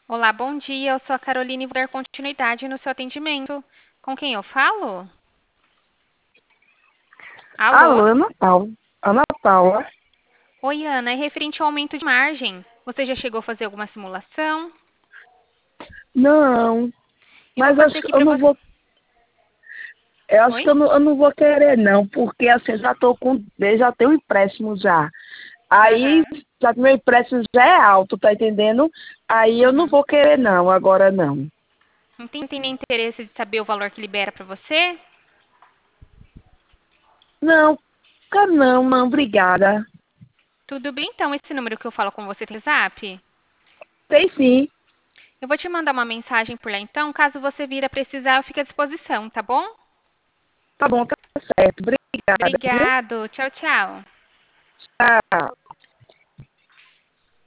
Olá, bom dia. Eu sou a Caroline e vou dar continuidade no seu atendimento. Com quem eu falo? Alô? Alô, Ana Paula. Ana Paula. Oi, Ana. É referente ao aumento de margem. Você já chegou a fazer alguma simulação? Não, Eu vou mas fazer acho que aqui eu para não você. vou. Eu acho Oi? que eu não vou querer, não, porque assim, eu já tenho um empréstimo já. Aí, Aham. já que meu empréstimo já é alto, tá entendendo? Aí eu não Uhum. vou querer, não, agora não. Não tem nem interesse de saber o valor que libera para você? Não, cara, não, não, obrigada. Tudo bem, então. Esse número que eu falo com você tem WhatsApp? Tem sim. Eu vou te mandar uma mensagem por lá, então. Caso você vir a precisar, eu fico à disposição, tá bom? Tá bom, tá certo. Obrigada, viu? Obrigado. Tchau, tchau. Tchau.